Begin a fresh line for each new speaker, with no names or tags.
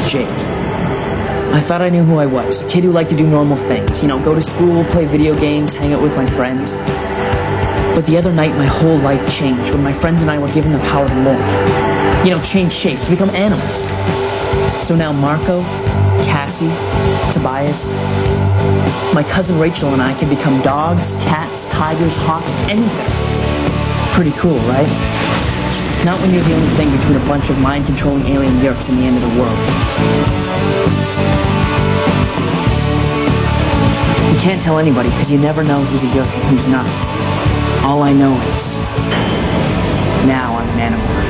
Jake. I thought I knew who I was, a kid who liked to do normal things. You know, go to school, play video games, hang out with my friends. But the other night, my whole life changed when my friends and I were given the power to morph. You know, change shapes, become animals. So now Marco, Cassie, Tobias, my cousin Rachel and I can become dogs, cats, tigers, hawks, anything. Pretty cool, right? Not when you're the only thing between a bunch of mind-controlling alien yerks and the end of the world. You can't tell anybody because you never know who's a yerk and who's not. All I know is now I'm an animal.